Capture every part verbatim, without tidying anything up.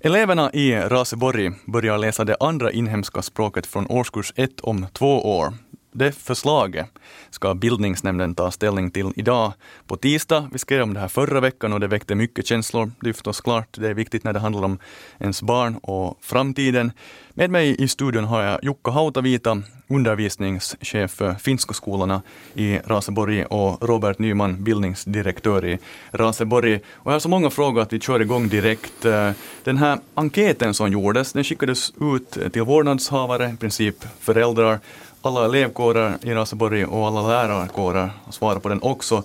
Eleverna i Raseborg börjar läsa det andra inhemska språket från årskurs ett om två år. Det förslaget ska bildningsnämnden ta ställning till idag på tisdag. Vi skrev om det här förra veckan och det väckte mycket känslor. Det är förstås klart, det är viktigt när det handlar om ens barn och framtiden. Med mig i studion har jag Jukka Hautavita, undervisningschef för finska skolorna i Raseborg, och Robert Nyman, bildningsdirektör i Raseborg. Och jag har så många frågor att vi kör igång direkt. Den här enkäten som gjordes, den skickades ut till vårdnadshavare, i princip föräldrar, alla elevkårer i Raseborg och alla lärarkårer svarar på den också.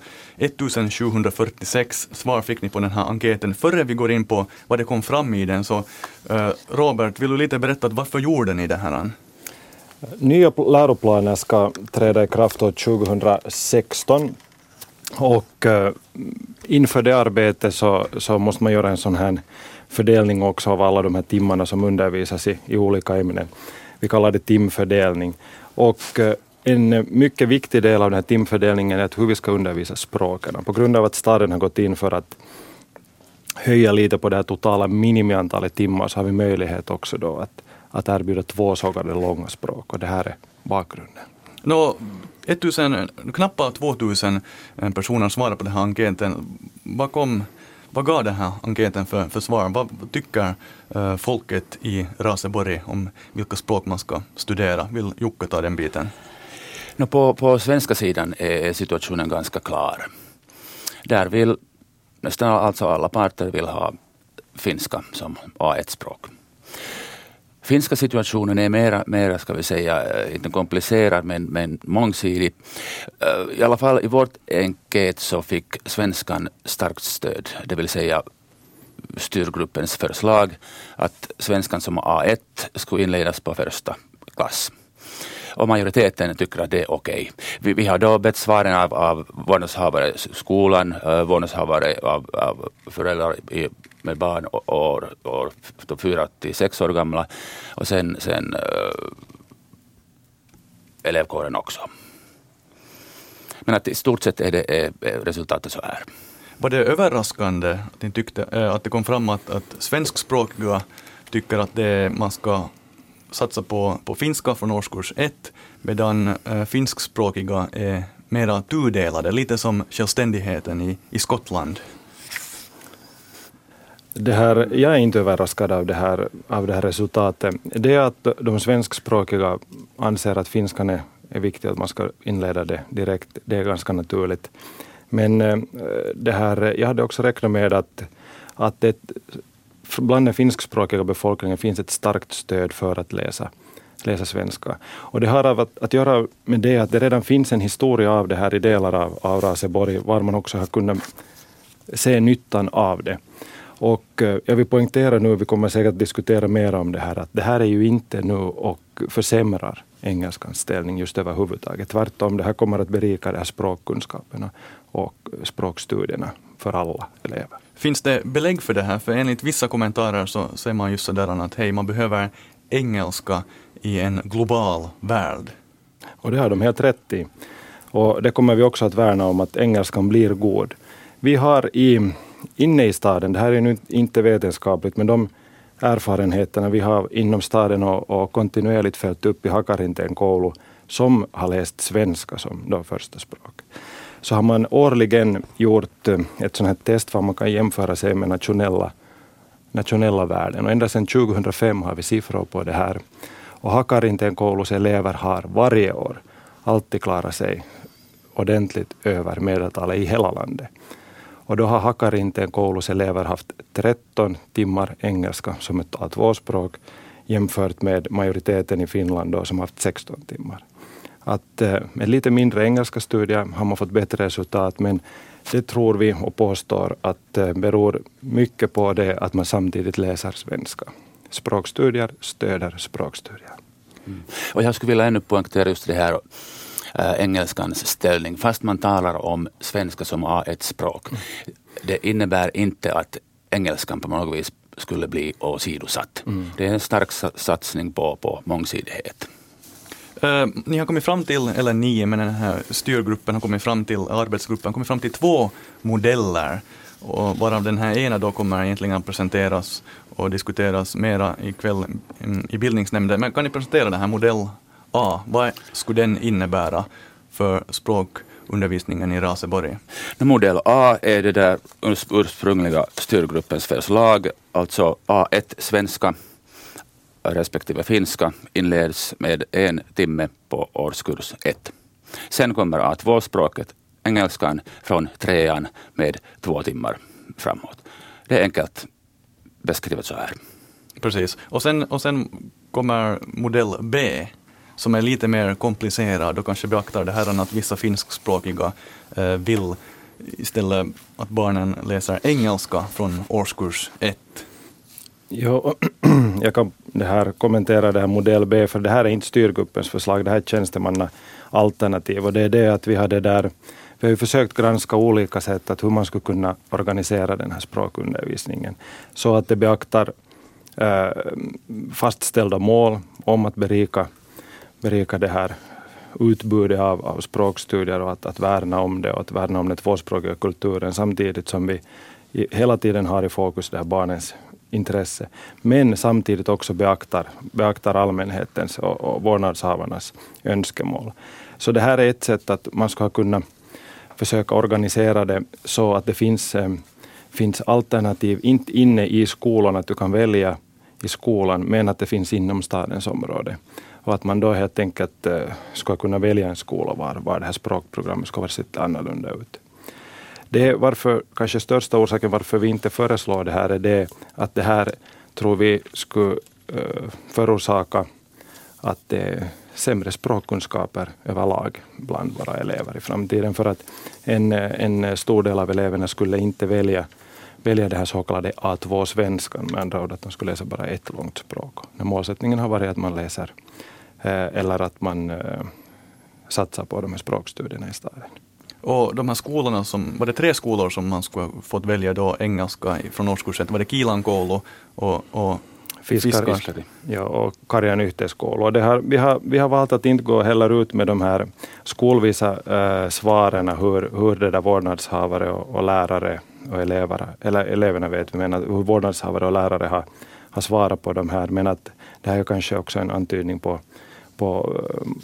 ettusensjuhundrafyrtiosex svar fick ni på den här enkäten. Före vi går in på vad det kom fram i den, så uh, Robert, vill du lite berätta varför gjorde ni det här? Nya läroplaner ska träda i kraft år tjugohundrasexton och uh, inför det arbetet så, så måste man göra en sån här fördelning också av alla de här timmarna som undervisas i, i olika ämnen. Vi kallar det timfördelning. Och en mycket viktig del av den här timfördelningen är att hur vi ska undervisa språken. På grund av att staden har gått in för att höja lite på det här totala minimiantalet timmar, så har vi möjlighet också då att, att erbjuda tvåsågade långa språk. Och det här är bakgrunden. Nå, tusen, knappt tvåtusen personer svarar på den här enkäten. Bakom Vad gav den här enkäten för, för svar? Vad tycker uh, folket i Raseborg om vilka språk man ska studera? Vill Jukka ta den biten? No, på, på svenska sidan är situationen ganska klar. Där vill nästan alltså alla parter vill ha finska som A ett-språk. Finska situationen är mera, mera ska vi säga, inte komplicerad men, men mångsidig. I alla fall i vårt enkät så fick svenskan starkt stöd. Det vill säga styrgruppens förslag att svenskan som A ett skulle inledas på första klass. Och majoriteten tycker att det är okej. Vi, vi har då bett svaren av, av vårdnadshavare i skolan, uh, vårdnadshavare av, av föräldrar i, med barn och, och, och, och fyra till sex år gamla, och sen, sen uh, elevkåren också. Men att i stort sett är, det, är, är resultatet så här. Var det överraskande att ni tyckte äh, att det kom fram att, att svenskspråkiga tycker att det, man ska satsa på, på finska från årskurs ett, medan äh, finskspråkiga är mera tudelade, lite som självständigheten i, i Skottland? Det här, jag är inte överraskad av det här, av det här resultatet. Det är att de svenskspråkiga anser att finskan är, är viktigt, att man ska inleda det direkt. Det är ganska naturligt. Men äh, det här, jag hade också räknat med att, att det, bland den finskspråkiga befolkningen finns ett starkt stöd för att läsa, läsa svenska. Och det har att, att göra med det att det redan finns en historia av det här i delar av, av Raseborg, var man också har kunnat se nyttan av det. Och eh, jag vill poängtera nu, vi kommer säkert att diskutera mer om det här, att det här är ju inte nu och försämrar engelskans ställning just överhuvudtaget. Tvärtom, det här kommer att berika de här språkkunskaperna och språkstudierna för alla elever. Finns det belägg för det här? För enligt vissa kommentarer så säger man just sådär att hej, man behöver engelska i en global värld. Och det har de helt rätt i. Och det kommer vi också att värna om, att engelskan blir god. Vi har i, inne i staden, det här är nu inte vetenskapligt, men de erfarenheterna vi har inom staden och, och kontinuerligt följt upp i Hakarinteen koulu som har läst svenska som då första språk. Så har man årligen gjort ett sånt här test för man kan jämföra sig med nationella, nationella värden. Och ända sedan tjugohundrafem har vi siffror på det här. Och Hakarinteen koulus elever har varje år alltid klarat sig ordentligt över medeltalet i hela landet. Och då har Hakarinteen koulus elever haft tretton timmar engelska som ett A två-språk jämfört med majoriteten i Finland då, som har haft sexton timmar. Att eh, med lite mindre engelska studier har man fått bättre resultat, men det tror vi och påstår att eh, beror mycket på det att man samtidigt läser svenska. Språkstudier stöder språkstudier. Mm. Och jag skulle vilja ännu poängtera just det här äh, engelskans ställning. Fast man talar om svenska som A ett-språk. Mm. Det innebär inte att engelskan på något vis skulle bli åsidosatt. Mm. Det är en stark satsning på, på mångsidighet. Uh, ni har kommit fram till, eller ni, men den här styrgruppen har kommit fram till, arbetsgruppen har kommit fram till två modeller och varav den här ena då kommer egentligen presenteras och diskuteras mera ikväll i bildningsnämnden. Men kan ni presentera den här modell A? Vad skulle den innebära för språkundervisningen i Raseborg? Modell A är det där ursprungliga styrgruppens förslag, alltså A ett svenska respektive finska inleds med en timme på årskurs ett. Sen kommer A två-språket, engelskan, från trean med två timmar framåt. Det är enkelt beskrivet så här. Precis. Och sen, och sen kommer modell B som är lite mer komplicerad och kanske beaktar det här att vissa finskspråkiga eh, vill istället att barnen läser engelska från årskurs ett. Ja, jag kan det här kommentera det här modell B, för det här är inte styrgruppens förslag, det här är tjänstemannaalternativ, och det är det att vi hade där, vi har ju försökt granska olika sätt att hur man skulle kunna organisera den här språkundervisningen så att det beaktar eh, fastställda mål om att berika, berika det här utbudet av, av språkstudier och att, att värna om det och att värna om den tvåspråkiga kulturen, samtidigt som vi i, hela tiden har i fokus det här barnens intresse, men samtidigt också beaktar, beaktar allmänhetens och, och vårdnadshavarnas önskemål. Så det här är ett sätt att man ska kunna försöka organisera det så att det finns, eh, finns alternativ, inte inne i skolan, att du kan välja i skolan, men att det finns inom stadens område. Och att man då helt enkelt eh, ska kunna välja en skola var, var det här språkprogrammet ska vara sitt annorlunda ut. Det är varför, kanske största orsaken varför vi inte föreslår det här är det att det här tror vi skulle uh, förorsaka att det är sämre språkkunskaper överlag bland våra elever i framtiden, för att en, en stor del av eleverna skulle inte välja, välja det här så kallade A två-svenskan, med andra ord att de skulle läsa bara ett långt språk. När målsättningen har varit att man läser uh, eller att man uh, satsar på de här språkstudierna i staden. Och de här skolorna, som, var det tre skolor som man skulle fått välja då engelska från årskurs ett? Var det Kiilankoulu och, och Fiskari, Fiskari. Ja, och Karjan yhteiskoulu. Och det har, vi, har, vi har valt att inte gå heller ut med de här skolvisa äh, svaren hur, hur det där vårdnadshavare och, och lärare och elever, eller eleverna vet vi, men att hur vårdnadshavare och lärare har, har svarat på de här, men att det här är kanske också en antydning på, på,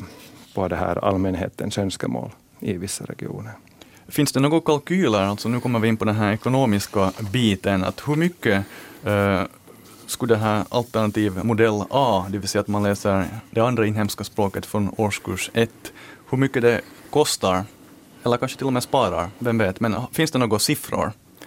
på det här allmänhetens önskemål i vissa regioner. Finns det några kalkyler, alltså nu kommer vi in på den här ekonomiska biten, att hur mycket eh, skulle det här alternativ modell A, det vill säga att man läser det andra inhemska språket från årskurs ett, hur mycket det kostar, eller kanske till och med sparar, vem vet, men finns det några siffror?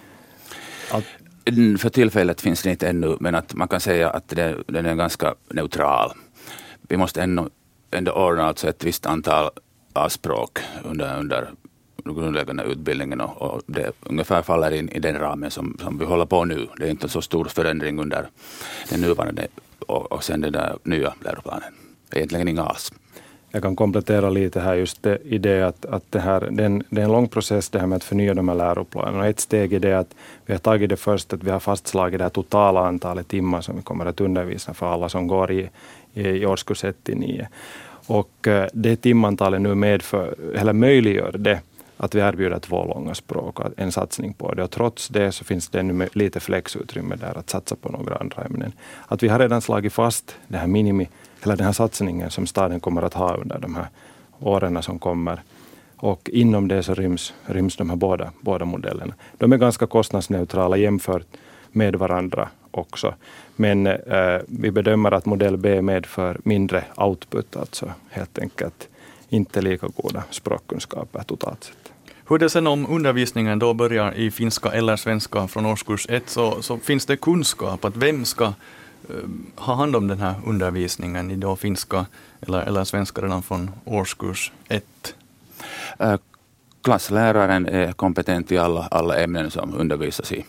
Att för tillfället finns det inte ännu, men att man kan säga att det, den är ganska neutral. Vi måste ändå, ändå ordna alltså ett visst antal A-språk under, under grundläggande utbildningen och, och det ungefär faller in i den ramen som, som vi håller på nu. Det är inte så stor förändring under den nuvarande och, och sen den där nya läroplanen. Egentligen inga alls. Jag kan komplettera lite här just det, i det att, att det, här, det, är en, det är en lång process det här med att förnya de här läroplanerna. Ett steg i det att vi har tagit det först att vi har fastslagit det här totala antalet timmar som vi kommer att undervisa för alla som går i, i, i årskurs ett till nio. Och det timantalet nu medför, eller möjliggör det att vi erbjuder två långa språk och en satsning på det. Och trots det så finns det ännu lite flexutrymme där att satsa på några andra ämnen. Att vi har redan slagit fast det här minimi, eller den här satsningen som staden kommer att ha under de här åren som kommer. Och inom det så ryms, ryms de här båda, båda modellerna. De är ganska kostnadsneutrala jämfört med varandra också. Men eh, vi bedömer att modell B medför mindre output, alltså helt enkelt inte lika goda språkkunskaper totalt sett. Hur det sen om undervisningen då börjar i finska eller svenska från årskurs ett, så, så finns det kunskap att vem ska uh, ha hand om den här undervisningen i då finska eller, eller svenska redan från årskurs ett? Uh, klassläraren är kompetent i alla, alla ämnen som undervisas i,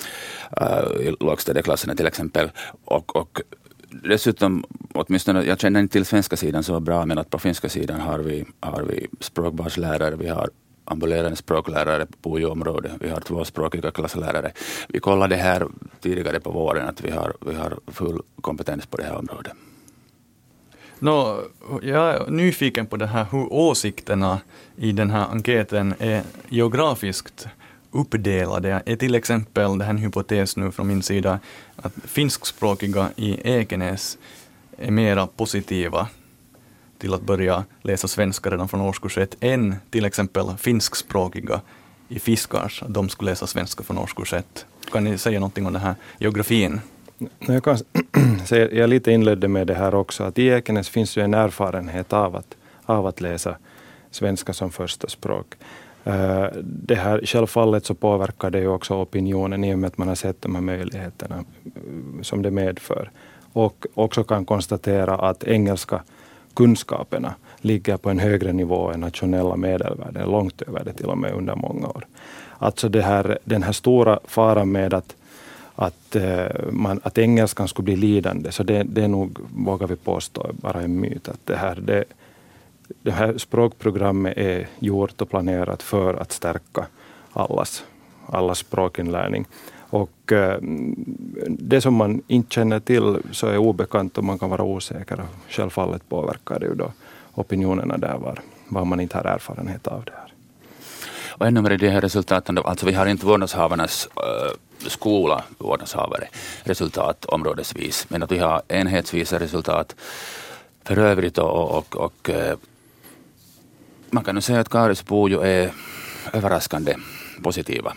uh, i lågstadieklasserna till exempel. Och, och dessutom, åtminstone, jag känner inte till svenska sidan så bra, men att på finska sidan har vi, har vi språkbarslärare, vi har ambulerande språklärare på U området, vi har tvåspråkiga klasslärare. Vi kollade det här tidigare på våren att vi har, vi har full kompetens på det här området. Nå, jag är nyfiken på det här hur åsikterna i den här enkäten är geografiskt uppdelade? Är till exempel det här en hypotes nu från min sida att finskspråkiga i Ekenäs är mera positiva till att börja läsa svenska redan från årskurs ett än till exempel finskspråkiga i Fiskars, att de skulle läsa svenska från årskurs ett. Kan ni säga någonting om den här geografin? Jag kan säga, jag lite inledde med det här också, att i Ekenäs finns ju en erfarenhet av att, av att läsa svenska som första språk. Uh, det här självfallet så påverkar det ju också opinionen i och med att man har sett de här möjligheterna som det medför. Och också kan konstatera att engelska kunskaperna ligger på en högre nivå än nationella medelvärden, långt över det till och med under många år. Alltså det här, den här stora faran med att, att, man, att engelskan skulle bli lidande, så det, det är nog, vågar vi påstå, bara en myt. Att det, här, det, det här språkprogrammet är gjort och planerat för att stärka allas, allas språkinlärning. Och eh, det som man inte känner till så är obekant och man kan vara osäker. Självfallet påverkar det ju då opinionerna där var, var man inte har erfarenhet av det här. Och ännu med de här resultaten, alltså vi har inte vårdnadshavarnas äh, skola, vårdnadshavare, resultat områdesvis, men att vi har enhetsvisa resultat för övrigt och, och, och äh, man kan ju säga att Karisbo ju är överraskande positiva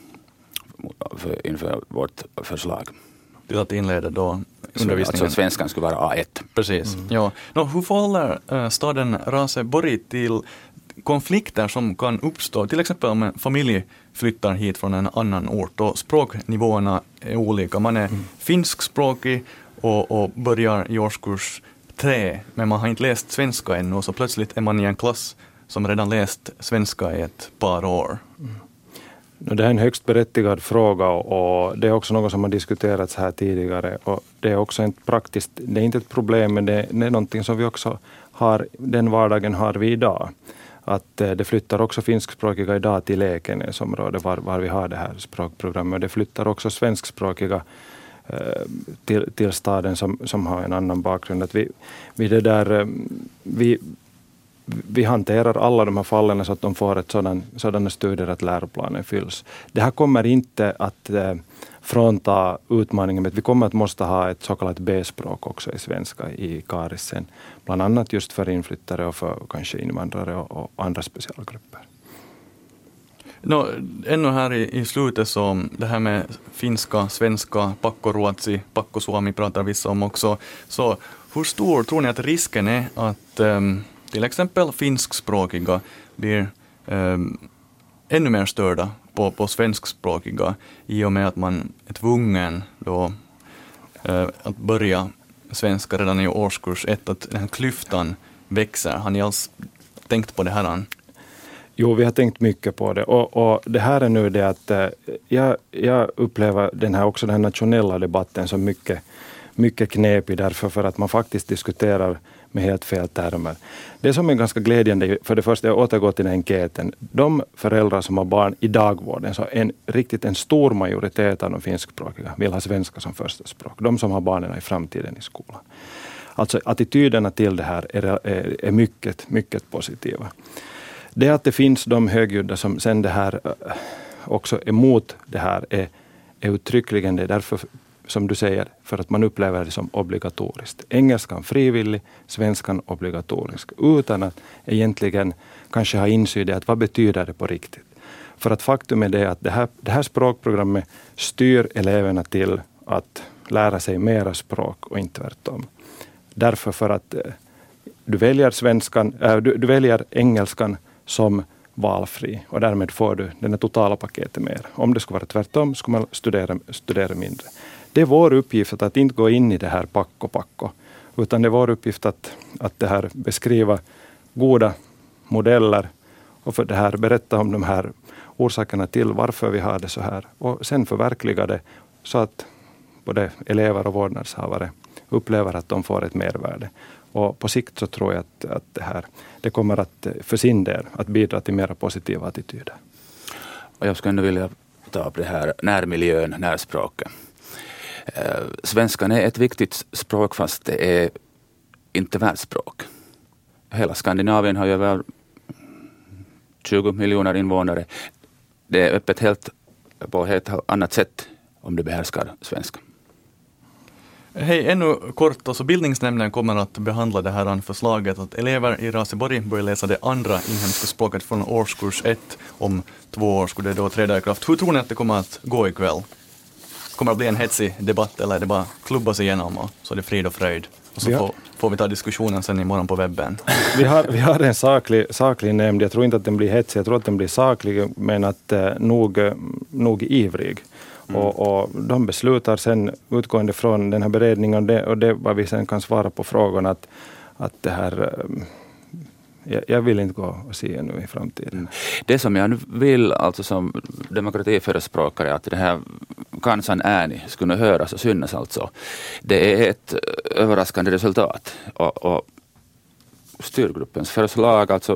för, inför vårt förslag. Till att inleda då undervisningen. Alltså svenskan skulle vara A ett. Precis. Mm. Ja. Nå, hur förhåller äh, staden Raseborg till konflikter som kan uppstå, till exempel om en familj flyttar hit från en annan ort och språknivåerna är olika. Man är mm. finskspråkig och, och börjar i årskurs tre, men man har inte läst svenska ännu och så plötsligt är man i en klass som redan läst svenska i ett par år. Mm. Det är en högst berättigad fråga och det är också något som har diskuterats här tidigare och det är också ett praktiskt, det är inte ett problem men det är, det är någonting som vi också har, den vardagen har vi idag. Att det flyttar också finskspråkiga idag till Ekenäsområdet var, var vi har det här språkprogrammet och det flyttar också svenskspråkiga eh, till, till staden som, som har en annan bakgrund. Att vi, vi, det där, vi, vi hanterar alla de här fallen så att de får ett sådan, sådana studier att läroplanen fylls. Det här kommer inte att eh, frånta utmaningen, men vi kommer att måste ha ett så kallat B-språk också i svenska i Karisen. Bland annat just för inflyttare och för kanske invandrare och, och andra specialgrupper. No, ännu här i, i slutet så det här med finska, svenska, pakkoruotsi, pakkosuomi pratar vissa om också. Så hur stor tror ni att risken är att um, till exempel finskspråkiga blir um, ännu mer störda på, på svenskspråkiga i och med att man är tvungen då, uh, att börja svenska redan i årskurs ett, att den här klyftan växer. Har ni alls tänkt på det här? Jo, vi har tänkt mycket på det och, och det här är nu det att uh, jag, jag upplever den här, också den här nationella debatten som mycket, mycket knepig därför för att man faktiskt diskuterar med helt fel termer. Det som är ganska glädjande, för det första, jag återgår till den enkäten. De föräldrar som har barn i dagvården, så en riktigt en stor majoritet av de finskspråkiga vill ha svenska som första språk. De som har barnen i framtiden i skolan. Alltså attityderna till det här är, är, är mycket, mycket positiva. Det att det finns de högljudda som sen det här också är emot det här är, är uttryckligen det. Därför som du säger, för att man upplever det som obligatoriskt. Engelskan frivillig, svenskan obligatorisk. Utan att egentligen kanske ha insyn i att vad betyder det på riktigt. För att faktum är det att det här, det här språkprogrammet styr eleverna till att lära sig mera språk och inte tvärtom. Därför för att eh, du väljer svenskan, äh, du, du väljer engelskan som valfri och därmed får du den totala paketet mer. Om det skulle vara tvärtom skulle man studera, studera mindre. Det är vår uppgift att, att inte gå in i det här packo packo, utan det är vår uppgift att, att det här beskriva goda modeller och för det här berätta om de här orsakerna till varför vi har det så här och sen förverkliga det så att både elever och vårdnadshavare upplever att de får ett mervärde. Och på sikt så tror jag att, att det här det kommer att för sin del att bidra till mer positiva attityder. Och jag skulle ändå vilja ta upp det här närmiljön, närspråket. Eh, svenskan är ett viktigt språk fast det är inte världsspråk. Hela Skandinavien har ju över tjugo miljoner invånare. det är öppet helt på ett helt annat sätt om du behärskar svenska. Hej, ännu kort. Alltså, bildningsnämnden kommer att behandla det här förslaget att elever i Raseborg börjar läsa det andra inhemska språket från årskurs ett. Om två år skulle det då träda i kraft. Hur tror ni att det kommer att gå ikväll? Kommer det att bli en hetsig debatt eller är det bara klubbas igenom och så är det frid och fröjd? Och så Ja. får, får vi ta diskussionen sen imorgon på webben. Vi har, vi har en saklig, saklig nämnd. Jag tror inte att den blir hetsig. Jag tror att den blir saklig, men att eh, nog, nog ivrig. Mm. Och, och de beslutar sen utgående från den här beredningen och det, och det vad vi sen kan svara på frågan att, att det här... Eh, jag, jag vill inte gå och se nu i framtiden. Mm. Det som jag nu vill alltså som demokratiförespråkare att det här kansan ääni skulle höras och synas alltså. Det är ett överraskande resultat. Och, och styrgruppens förslag, alltså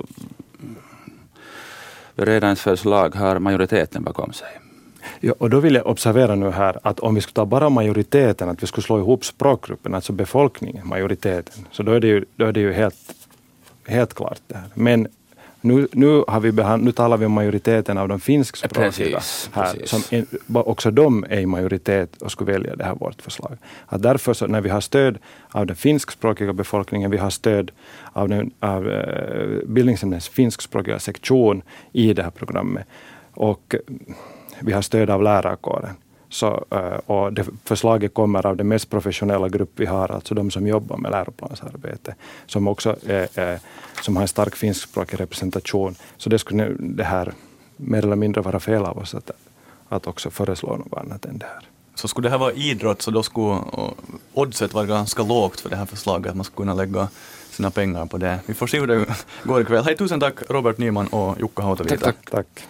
beredarens förslag har majoriteten bakom sig. Ja, och då vill jag observera nu här att om vi skulle ta bara majoriteten, att vi skulle slå ihop språkgruppen, alltså befolkningen, majoriteten, så då är det ju, då är det ju helt, helt klart det här. Men nu, nu, har vi behand, nu talar vi om majoriteten av de finskspråkiga precis, här, precis. som är, också de är i majoritet och skulle välja det här vårt förslag. Att därför så när vi har stöd av den finskspråkiga befolkningen, vi har stöd av, den, av uh, bildningsnämndens finskspråkiga sektion i det här programmet och vi har stöd av lärarkåren. Så, och det förslaget kommer av den mest professionella grupp vi har, alltså de som jobbar med läroplansarbete, som också är, som har en stark finskspråkig representation. Så det skulle det här mer eller mindre vara fel av oss att, att också föreslå något annat än det här. Så skulle det här vara idrott så då skulle oddset vara ganska lågt för det här förslaget att man skulle kunna lägga sina pengar på det. Vi får se hur det går ikväll. Hej, tusen tack Robert Nyman och Jukka Hautavita. Tack, tack. tack.